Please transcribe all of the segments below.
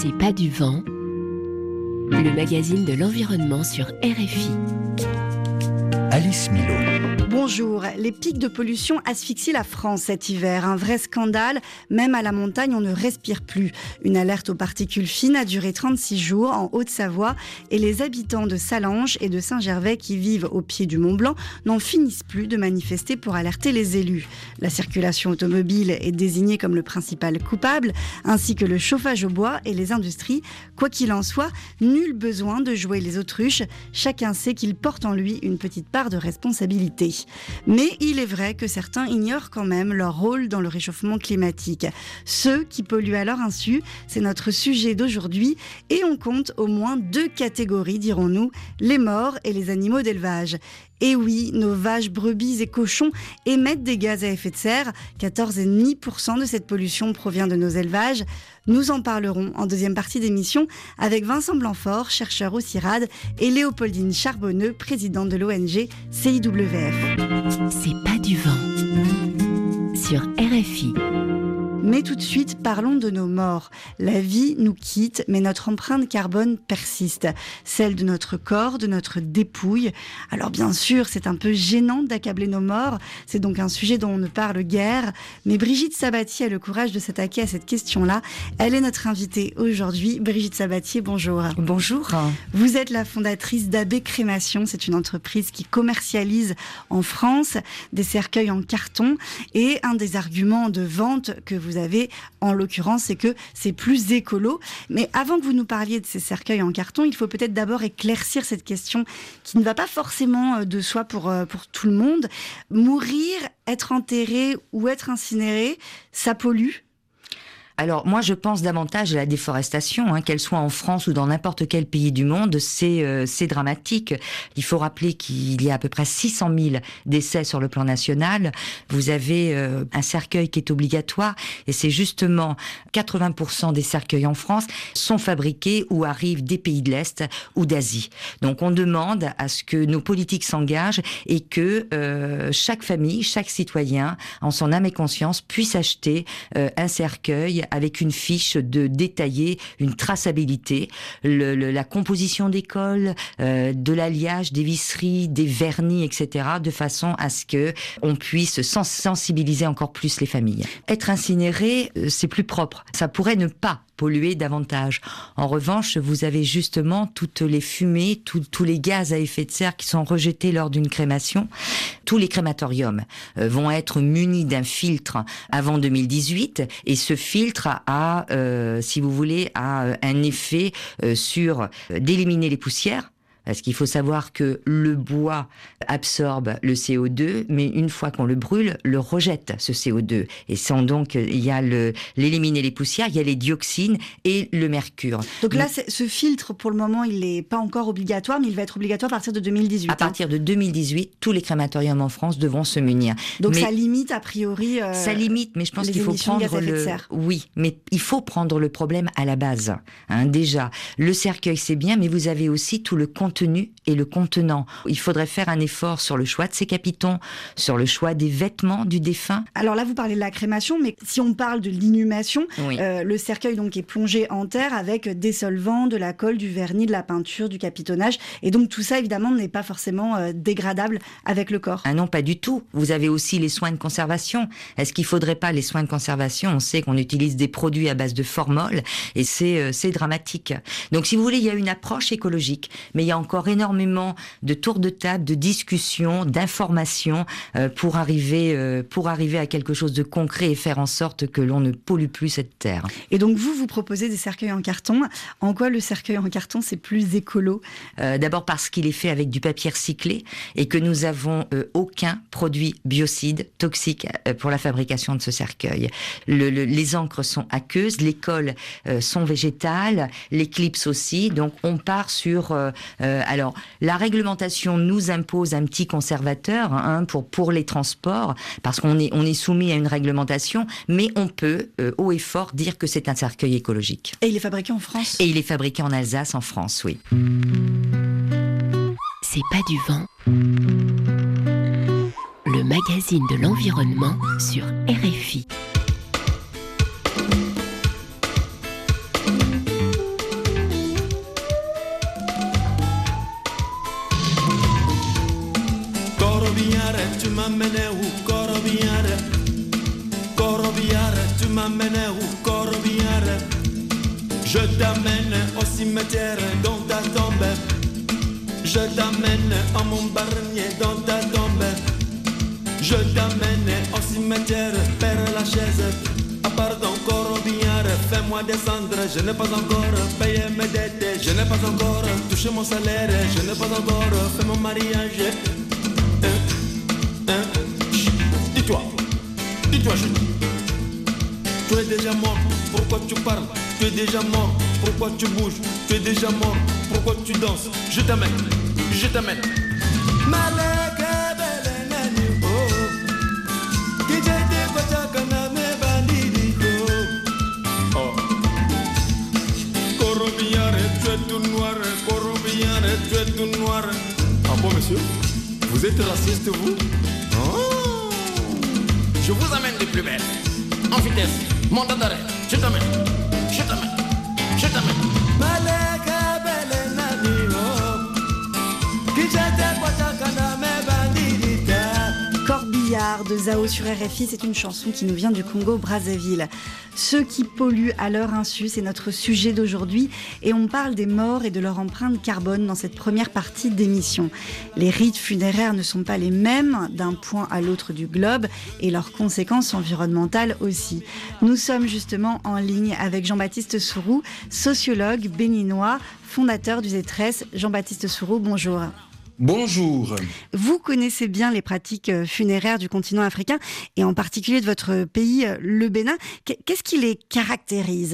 C'est pas du vent, le magazine de l'environnement sur RFI. Alice Milot. Bonjour, les pics de pollution asphyxient la France cet hiver. Un vrai scandale, même à la montagne on ne respire plus. Une alerte aux particules fines a duré 36 jours en Haute-Savoie et les habitants de Sallanches et de Saint-Gervais qui vivent au pied du Mont-Blanc n'en finissent plus de manifester pour alerter les élus. La circulation automobile est désignée comme le principal coupable, ainsi que le chauffage au bois et les industries. Quoi qu'il en soit, nul besoin de jouer les autruches. Chacun sait qu'il porte en lui une petite part de responsabilité. Mais il est vrai que certains ignorent quand même leur rôle dans le réchauffement climatique. Ceux qui polluent à leur insu, c'est notre sujet d'aujourd'hui et on compte au moins 2 catégories, dirons-nous, les morts et les animaux d'élevage. Et oui, nos vaches, brebis et cochons émettent des gaz à effet de serre. 14,5% de cette pollution provient de nos élevages. Nous en parlerons en deuxième partie d'émission avec Vincent Blanfort, chercheur au CIRAD, et Léopoldine Charbonneux, présidente de l'ONG CIWF. C'est pas du vent sur RFI. Mais tout de suite, parlons de nos morts. La vie nous quitte, mais notre empreinte carbone persiste. Celle de notre corps, de notre dépouille. Alors bien sûr, c'est un peu gênant d'accabler nos morts. C'est donc un sujet dont on ne parle guère. Mais Brigitte Sabatier a le courage de s'attaquer à cette question-là. Elle est notre invitée aujourd'hui. Brigitte Sabatier, bonjour. Bonjour. Vous êtes la fondatrice d'AB Crémation. C'est une entreprise qui commercialise en France des cercueils en carton. Et un des arguments de vente que vous avez, en l'occurrence, c'est que c'est plus écolo. Mais avant que vous nous parliez de ces cercueils en carton, il faut peut-être d'abord éclaircir cette question qui ne va pas forcément de soi pour tout le monde. Mourir, être enterré ou être incinéré, ça pollue ? Alors moi je pense davantage à la déforestation, qu'elle soit en France ou dans n'importe quel pays du monde, c'est dramatique. Il faut rappeler qu'il y a à peu près 600 000 décès sur le plan national. Vous avez un cercueil qui est obligatoire et c'est justement 80% des cercueils en France sont fabriqués ou arrivent des pays de l'Est ou d'Asie. Donc on demande à ce que nos politiques s'engagent et que chaque famille, chaque citoyen, en son âme et conscience, puisse acheter un cercueil avec une fiche de détailler une traçabilité, la composition des cols, de l'alliage, des visseries, des vernis, etc., de façon à ce que on puisse sensibiliser encore plus les familles. Être incinéré, c'est plus propre. Ça pourrait ne pas polluer davantage. En revanche, vous avez justement toutes les fumées, tous les gaz à effet de serre qui sont rejetés lors d'une crémation. Tous les crématoriums vont être munis d'un filtre avant 2018 et ce filtre a, si vous voulez, a un effet sur d'éliminer les poussières. Parce qu'il faut savoir que le bois absorbe le CO2, mais une fois qu'on le brûle, le rejette, ce CO2. Et sans donc, il y a l'éliminer les poussières, il y a les dioxines et le mercure. Donc là, ce filtre, pour le moment, il n'est pas encore obligatoire, mais il va être obligatoire à partir de 2018. À partir de 2018, tous les crématoriums en France devront se munir. Donc mais ça limite, a priori, ça limite, mais je pense qu'il faut prendre oui, mais il faut prendre le problème à la base. Déjà, le cercueil, c'est bien, mais vous avez aussi tout le contenu et le contenant. Il faudrait faire un effort sur le choix de ces capitons, sur le choix des vêtements du défunt. Alors là, vous parlez de la crémation, mais si on parle de l'inhumation, oui. Le cercueil donc est plongé en terre avec des solvants, de la colle, du vernis, de la peinture, du capitonnage. Et donc tout ça, évidemment, n'est pas forcément dégradable avec le corps. Ah non, pas du tout. Vous avez aussi les soins de conservation. Est-ce qu'il faudrait pas les soins de conservation ? On sait qu'on utilise des produits à base de formol et c'est dramatique. Donc si vous voulez, il y a une approche écologique, mais il y a encore énormément de tours de table, de discussions, d'informations pour arriver à quelque chose de concret et faire en sorte que l'on ne pollue plus cette terre. Et donc vous proposez des cercueils en carton. En quoi le cercueil en carton, c'est plus écolo ? D'abord parce qu'il est fait avec du papier recyclé et que nous avons aucun produit biocide toxique pour la fabrication de ce cercueil. Les encres sont aqueuses, les colles sont végétales, les clips aussi. Donc on part sur alors, la réglementation nous impose un petit conservateur pour les transports, parce qu'on est soumis à une réglementation, mais on peut, haut et fort, dire que c'est un cercueil écologique. Et il est fabriqué en France ? Et il est fabriqué en Alsace, en France, oui. C'est pas du vent. Le magazine de l'environnement sur RFI. m'amènes où Corbière, Corbière, tu m'amènes où Corbière. Je t'amène au cimetière dans ta tombe. Je t'amène en Montbarnier dans ta tombe. Je t'amène au cimetière, père Lachaise. Ah pardon, Corbière, fais-moi descendre. Je n'ai pas encore payé mes dettes. Je n'ai pas encore touché mon salaire. Je n'ai pas encore fait mon mariage. Dis-toi, dis-toi, je dis. Tu es déjà mort, pourquoi tu parles? Tu es déjà mort, pourquoi tu bouges? Tu es déjà mort, pourquoi tu danses? Je t'amène, je t'amène. Oh. Corbière, tu es tout noir, Corbière, tu es tout noir. Ah bon, monsieur? Vous êtes raciste, vous? Oh. Je vous amène de plus belle. En vitesse, mandat d'arrêt. Je t'amène, je t'amène, je t'amène. Corbillard de Zao sur RFI, c'est une chanson qui nous vient du Congo-Brazzaville. Ceux qui polluent à leur insu, c'est notre sujet d'aujourd'hui et on parle des morts et de leur empreinte carbone dans cette première partie d'émission. Les rites funéraires ne sont pas les mêmes d'un point à l'autre du globe et leurs conséquences environnementales aussi. Nous sommes justement en ligne avec Jean-Baptiste Sourou, sociologue béninois, fondateur du ZETRES. Jean-Baptiste Sourou, bonjour. Bonjour. Vous connaissez bien les pratiques funéraires du continent africain et en particulier de votre pays, le Bénin. Qu'est-ce qui les caractérise ?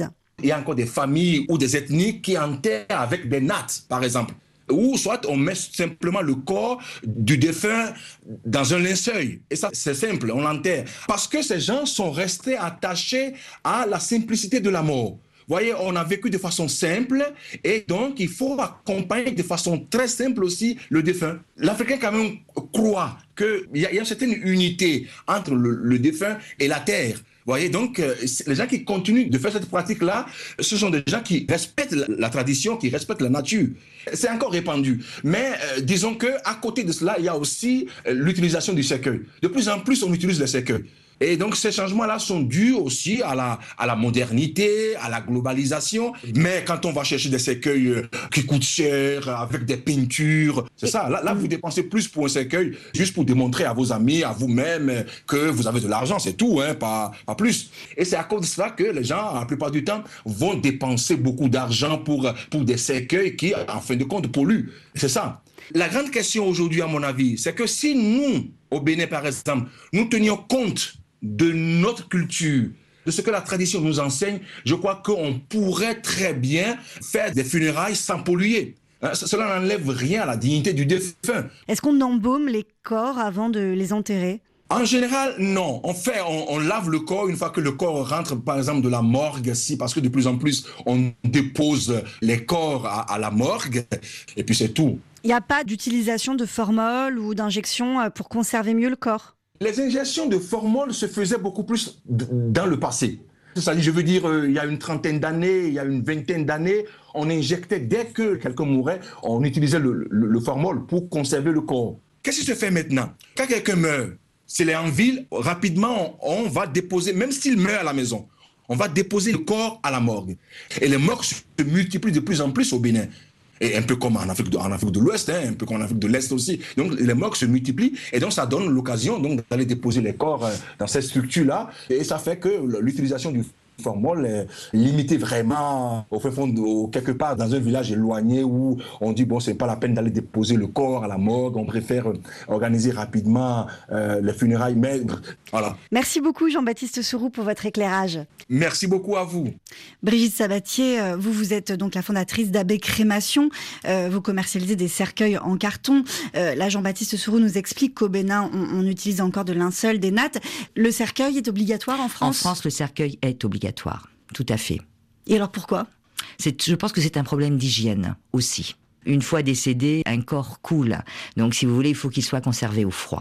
Il y a encore des familles ou des ethnies qui enterrent avec des nattes, par exemple. Ou soit on met simplement le corps du défunt dans un linceul. Et ça, c'est simple, on l'enterre. Parce que ces gens sont restés attachés à la simplicité de la mort. Vous voyez, on a vécu de façon simple et donc il faut accompagner de façon très simple aussi le défunt. L'Africain quand même croit qu'il y a une certaine unité entre le défunt et la terre. Vous voyez, donc les gens qui continuent de faire cette pratique-là, ce sont des gens qui respectent la tradition, qui respectent la nature. C'est encore répandu. Mais disons qu'à côté de cela, il y a aussi l'utilisation du cercueil. De plus en plus, on utilise le cercueil. Et donc, ces changements-là sont dus aussi à la modernité, à la globalisation. Mais quand on va chercher des cercueils qui coûtent cher, avec des peintures, c'est ça. Là, vous dépensez plus pour un cercueil, juste pour démontrer à vos amis, à vous-même, que vous avez de l'argent, c'est tout, hein, pas plus. Et c'est à cause de cela que les gens, la plupart du temps, vont dépenser beaucoup d'argent pour des cercueils qui, en fin de compte, polluent. C'est ça. La grande question aujourd'hui, à mon avis, c'est que si nous, au Bénin, par exemple, nous tenions compte de notre culture, de ce que la tradition nous enseigne, je crois qu'on pourrait très bien faire des funérailles sans polluer. Cela n'enlève rien à la dignité du défunt. Est-ce qu'on embaume les corps avant de les enterrer ? En général, non. On lave le corps une fois que le corps rentre, par exemple, de la morgue, parce que de plus en plus, on dépose les corps à la morgue, et puis c'est tout. Il n'y a pas d'utilisation de formol ou d'injection pour conserver mieux le corps ? Les injections de formol se faisaient beaucoup plus dans le passé. C'est-à-dire, je veux dire, il y a une trentaine d'années, il y a une vingtaine d'années, on injectait, dès que quelqu'un mourait, on utilisait le formol pour conserver le corps. Qu'est-ce qui se fait maintenant ? Quand quelqu'un meurt, s'il est en ville, rapidement, on va déposer, même s'il meurt à la maison, on va déposer le corps à la morgue. Et les morgues se multiplient de plus en plus au Bénin. Et un peu comme en Afrique de l'Ouest, hein, un peu comme en Afrique de l'Est aussi. Donc les morgues se multiplient et donc ça donne l'occasion donc d'aller déposer les corps dans cette structure-là. Et ça fait que l'utilisation du formol est limitée vraiment au fond quelque part dans un village éloigné où on dit bon, c'est pas la peine d'aller déposer le corps à la morgue, on préfère organiser rapidement les funérailles. Mais voilà. Merci beaucoup Jean-Baptiste Sourou pour votre éclairage. Merci beaucoup à vous. Brigitte Sabatier, vous êtes donc la fondatrice d'Abbé Crémation. Vous commercialisez des cercueils en carton. Là, Jean-Baptiste Sourou nous explique qu'au Bénin, on utilise encore de linceul, des nattes. Le cercueil est obligatoire en France ? En France, le cercueil est obligatoire, tout à fait. Et alors pourquoi ? Je pense que c'est un problème d'hygiène aussi. Une fois décédé, un corps coule. Donc, si vous voulez, il faut qu'il soit conservé au froid.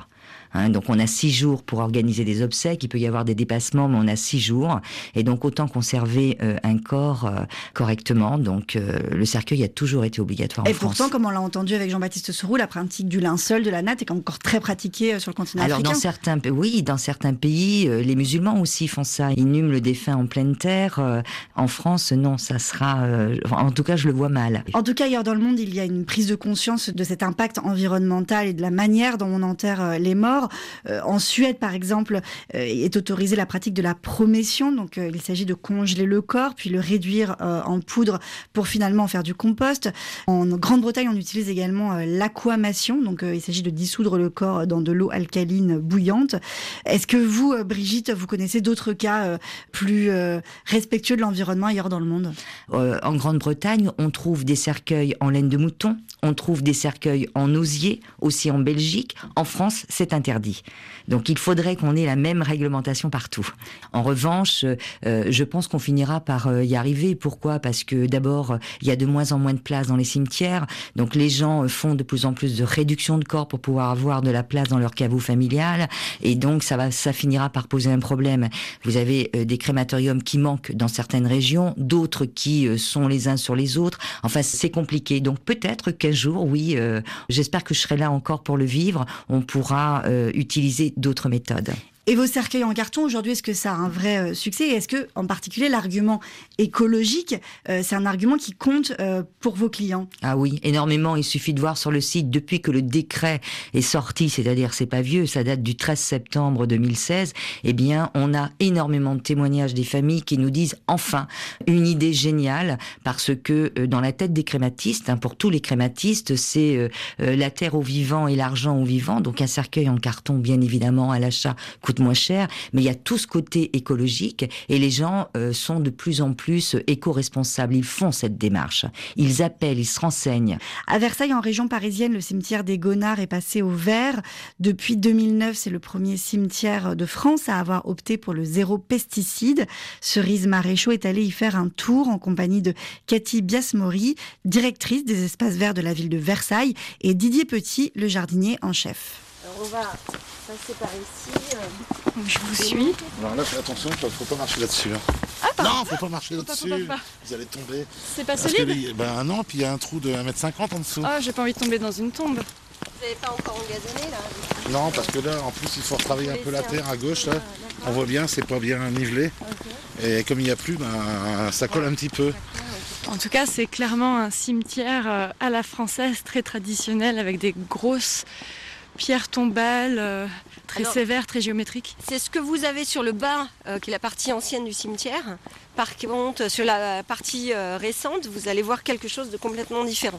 Donc on a 6 jours pour organiser des obsèques. Il peut y avoir des dépassements, mais on a 6 jours. Et donc autant conserver un corps correctement. Donc le cercueil a toujours été obligatoire en France. Et pourtant, comme on l'a entendu avec Jean-Baptiste Soroux, la pratique du linceul, de la natte est encore très pratiquée sur le continent africain. Alors dans certains pays, les musulmans aussi font ça. Ils inhument le défunt en pleine terre. En France, non, ça sera... en tout cas, je le vois mal. En tout cas, ailleurs dans le monde, il y a une prise de conscience de cet impact environnemental et de la manière dont on enterre les morts. En Suède, par exemple, est autorisée la pratique de la prométion. Donc, il s'agit de congeler le corps, puis le réduire en poudre pour finalement en faire du compost. En Grande-Bretagne, on utilise également l'aquamation. Donc, il s'agit de dissoudre le corps dans de l'eau alcaline bouillante. Est-ce que vous, Brigitte, vous connaissez d'autres cas plus respectueux de l'environnement ailleurs dans le monde? En Grande-Bretagne, on trouve des cercueils en laine de mouton, on trouve des cercueils en osier, aussi en Belgique. En France, c'est interdit. Donc il faudrait qu'on ait la même réglementation partout. En revanche, je pense qu'on finira par y arriver. Pourquoi ? Parce que d'abord, il y a de moins en moins de place dans les cimetières. Donc les gens font de plus en plus de réduction de corps pour pouvoir avoir de la place dans leur caveau familial. Et donc ça finira par poser un problème. Vous avez des crématoriums qui manquent dans certaines régions, d'autres qui sont les uns sur les autres. Enfin, c'est compliqué. Donc peut-être qu'un jour, oui, j'espère que je serai là encore pour le vivre, on pourra utiliser d'autres méthodes. Et vos cercueils en carton, aujourd'hui, est-ce que ça a un vrai succès ? Et est-ce que, en particulier, l'argument écologique, c'est un argument qui compte pour vos clients ? Ah oui, énormément. Il suffit de voir sur le site, depuis que le décret est sorti, c'est-à-dire c'est pas vieux, ça date du 13 septembre 2016, eh bien, on a énormément de témoignages des familles qui nous disent enfin une idée géniale, parce que dans la tête des crématistes, pour tous les crématistes, c'est la terre aux vivants et l'argent aux vivants. Donc un cercueil en carton, bien évidemment, à l'achat coûte moins cher, mais il y a tout ce côté écologique et les gens sont de plus en plus éco-responsables. Ils font cette démarche. Ils appellent, ils se renseignent. À Versailles, en région parisienne, le cimetière des Gonards est passé au vert. Depuis 2009, c'est le premier cimetière de France à avoir opté pour le zéro pesticide. Cerise Maréchaux est allée y faire un tour en compagnie de Cathy Biasmori, directrice des espaces verts de la ville de Versailles, et Didier Petit, le jardinier en chef. Alors on va passer par ici. Je vous suis. Alors là, faites attention, il ne faut pas marcher là-dessus. Ah, non, il ne faut pas marcher là-dessus. Vous allez tomber. C'est pas solide ? Non, puis il y a un trou de 1,50 m en dessous. Ah, j'ai pas envie de tomber dans une tombe. Vous n'avez pas encore engazonné là ? Non, parce que là, en plus, il faut retravailler un peu la terre à gauche. Là. On voit bien, c'est pas bien nivelé. Okay. Et comme il n'y a plus, ça colle un petit peu. En tout cas, c'est clairement un cimetière à la française, très traditionnel, avec des grosses pierres tombales, très sévères, très géométriques. C'est ce que vous avez sur le bas, qui est la partie ancienne du cimetière. Par contre, sur la partie récente, vous allez voir quelque chose de complètement différent.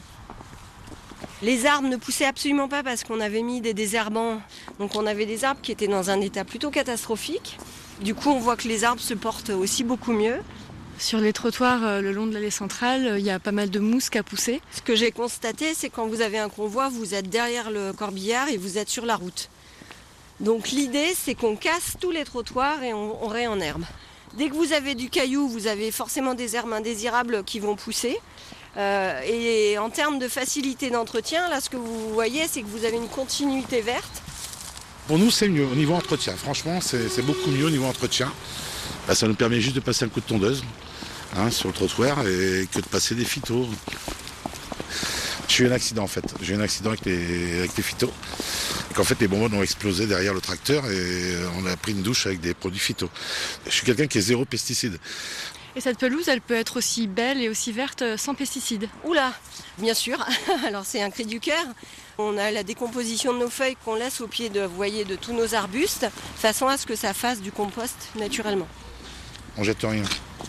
Les arbres ne poussaient absolument pas parce qu'on avait mis des désherbants. Donc on avait des arbres qui étaient dans un état plutôt catastrophique. Du coup, on voit que les arbres se portent aussi beaucoup mieux. Sur les trottoirs le long de l'allée centrale, il y a pas mal de mousse qui a poussé. Ce que j'ai constaté, c'est quand vous avez un convoi, vous êtes derrière le corbillard et vous êtes sur la route. Donc l'idée, c'est qu'on casse tous les trottoirs et on raie en herbe. Dès que vous avez du caillou, vous avez forcément des herbes indésirables qui vont pousser. Et en termes de facilité d'entretien, là, ce que vous voyez, c'est que vous avez une continuité verte. Pour nous, c'est mieux au niveau entretien. Franchement, c'est beaucoup mieux au niveau entretien. Ça nous permet juste de passer un coup de tondeuse sur le trottoir et que de passer des phytos. J'ai eu un accident en fait. J'ai eu un accident avec les phytos. Et qu'en fait les bonbonnes ont explosé derrière le tracteur et on a pris une douche avec des produits phytos. Je suis quelqu'un qui est zéro pesticide. Et cette pelouse, elle peut être aussi belle et aussi verte sans pesticides ? Oula, bien sûr. Alors c'est un cri du cœur. On a la décomposition de nos feuilles qu'on laisse au pied de tous nos arbustes, de façon à ce que ça fasse du compost naturellement. On jette rien.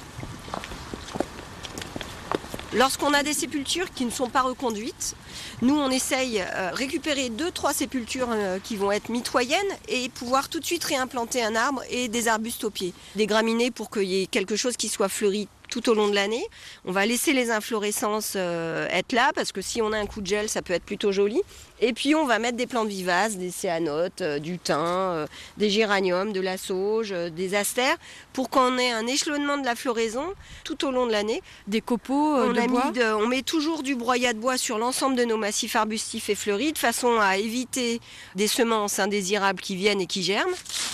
Lorsqu'on a des sépultures qui ne sont pas reconduites, nous on essaye de récupérer 2-3 sépultures qui vont être mitoyennes et pouvoir tout de suite réimplanter un arbre et des arbustes au pied. Des graminées pour qu'il y ait quelque chose qui soit fleuri tout au long de l'année. On va laisser les inflorescences être là, parce que si on a un coup de gel, ça peut être plutôt joli. Et puis on va mettre des plantes vivaces, des céanotes, du thym, des géraniums, de la sauge, des astères, pour qu'on ait un échelonnement de la floraison tout au long de l'année. Des copeaux de bois. On met toujours du broyat de bois sur l'ensemble de nos massifs arbustifs et fleuris, de façon à éviter des semences indésirables qui viennent et qui germent.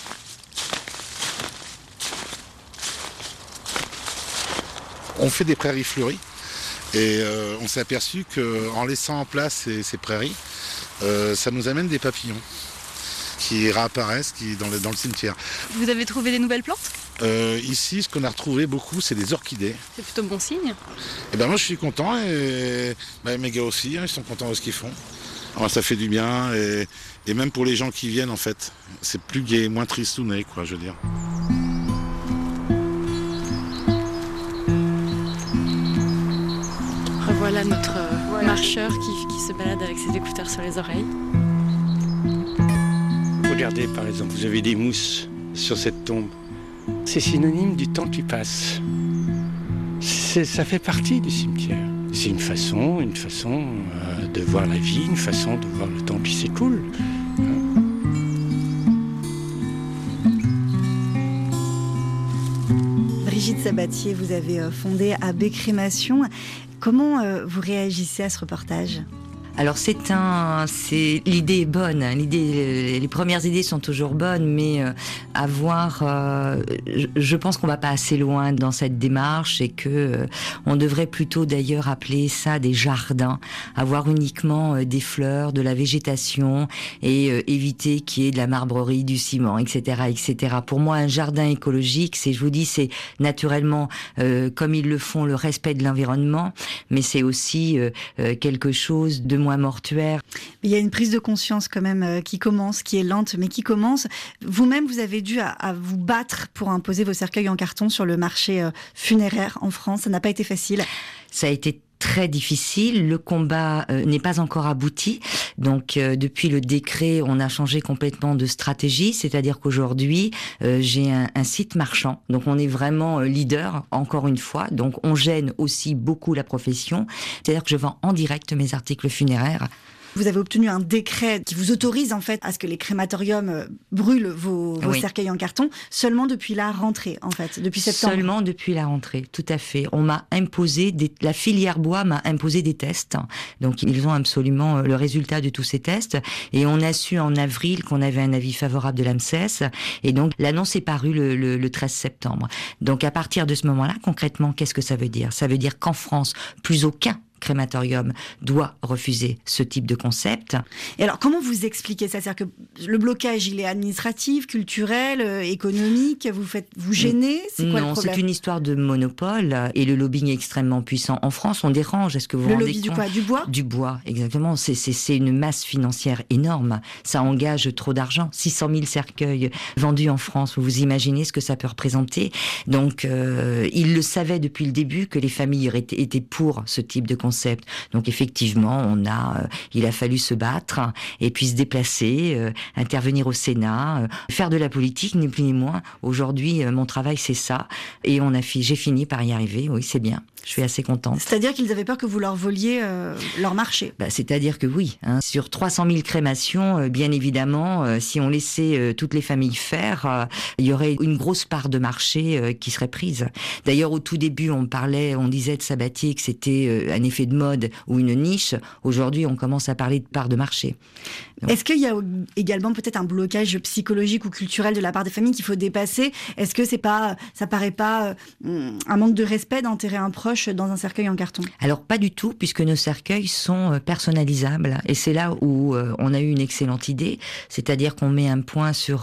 On fait des prairies fleuries et on s'est aperçu qu'en laissant en place ces prairies, ça nous amène des papillons qui réapparaissent dans le cimetière. Vous avez trouvé des nouvelles plantes ? Ici, ce qu'on a retrouvé beaucoup, c'est des orchidées. C'est plutôt bon signe. Et ben moi, je suis content et mes gars aussi, ils sont contents de ce qu'ils font. Alors, ça fait du bien et même pour les gens qui viennent, en fait, c'est plus gai, moins tristouné, quoi, je veux dire. Revoilà notre marcheur qui se balade avec ses écouteurs sur les oreilles. Regardez, par exemple, vous avez des mousses sur cette tombe. C'est synonyme du temps qui passe. Ça fait partie du cimetière. C'est une façon de voir la vie, une façon de voir le temps qui s'écoule. Brigitte Sabatier, vous avez fondé AB Crémation. Comment vous réagissez à ce reportage ? Alors l'idée est bonne. Les premières idées sont toujours bonnes, mais je pense qu'on va pas assez loin dans cette démarche et que on devrait plutôt d'ailleurs appeler ça des jardins, avoir uniquement des fleurs, de la végétation et éviter qu'il y ait de la marbrerie, du ciment, etc., etc. Pour moi, un jardin écologique, c'est naturellement comme ils le font, le respect de l'environnement, mais c'est aussi quelque chose de moins mortuaire. Il y a une prise de conscience quand même qui commence, qui est lente, mais qui commence. Vous-même, vous avez dû à vous battre pour imposer vos cercueils en carton sur le marché funéraire en France. Ça n'a pas été facile. Ça a été très difficile. Le combat n'est pas encore abouti. Donc, depuis le décret, on a changé complètement de stratégie. C'est-à-dire qu'aujourd'hui, j'ai un site marchand. Donc, on est vraiment leader, encore une fois. Donc, on gêne aussi beaucoup la profession. C'est-à-dire que je vends en direct mes articles funéraires. Vous avez obtenu un décret qui vous autorise en fait à ce que les crématoriums brûlent vos cercueils en carton seulement depuis la rentrée en fait, depuis septembre. Seulement depuis la rentrée, tout à fait. On m'a imposé, la filière bois m'a imposé des tests. Donc ils ont absolument le résultat de tous ces tests. Et on a su en avril qu'on avait un avis favorable de l'AMSES. Et donc l'annonce est parue le 13 septembre. Donc à partir de ce moment-là, concrètement, qu'est-ce que ça veut dire ? Ça veut dire qu'en France, plus aucun crématorium doit refuser ce type de concept. Et alors, comment vous expliquez ça ? C'est-à-dire que le blocage, il est administratif, culturel, économique, vous gênez ? C'est quoi le problème ? Non, c'est une histoire de monopole et le lobbying est extrêmement puissant. En France, on dérange. Est-ce que vous vous rendez compte ? Le lobby du quoi ? Du bois ? Du bois, exactement. C'est une masse financière énorme. Ça engage trop d'argent. 600 000 cercueils vendus en France. Vous imaginez ce que ça peut représenter ? Donc, ils le savaient depuis le début que les familles étaient pour ce type de concept. Donc effectivement, il a fallu se battre et puis se déplacer, intervenir au Sénat, faire de la politique, ni plus ni moins. Aujourd'hui, mon travail, c'est ça. Et j'ai fini par y arriver. Oui, c'est bien. Je suis assez contente. C'est-à-dire qu'ils avaient peur que vous leur voliez leur marché. C'est-à-dire que oui. Sur 300 000 crémations, bien évidemment, si on laissait toutes les familles faire, il y aurait une grosse part de marché qui serait prise. D'ailleurs, au tout début, on disait de Sabatier que c'était un effet de mode ou une niche. Aujourd'hui, on commence à parler de part de marché. Donc, est-ce qu'il y a également peut-être un blocage psychologique ou culturel de la part des familles qu'il faut dépasser ? Est-ce que ça paraît pas un manque de respect d'enterrer un proche dans un cercueil en carton ? Alors pas du tout, puisque nos cercueils sont personnalisables. Et c'est là où on a eu une excellente idée. C'est-à-dire qu'on met un point sur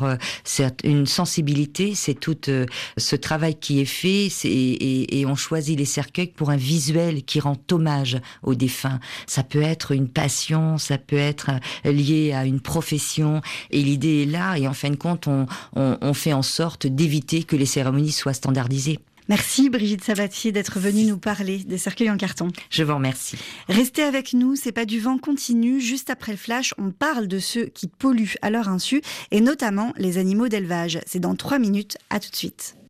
une sensibilité. C'est tout ce travail qui est fait. Et on choisit les cercueils pour un visuel qui rend hommage aux défunts. Ça peut être une passion, ça peut être lié à une profession. Et l'idée est là. Et en fin de compte, on fait en sorte d'éviter que les cérémonies soient standardisées. Merci Brigitte Sabatier d'être venue nous parler des cercueils en carton. Je vous remercie. Restez avec nous, C'est pas du vent continue. Juste après le flash, on parle de ceux qui polluent à leur insu et notamment les animaux d'élevage. C'est dans 3 minutes, à tout de suite.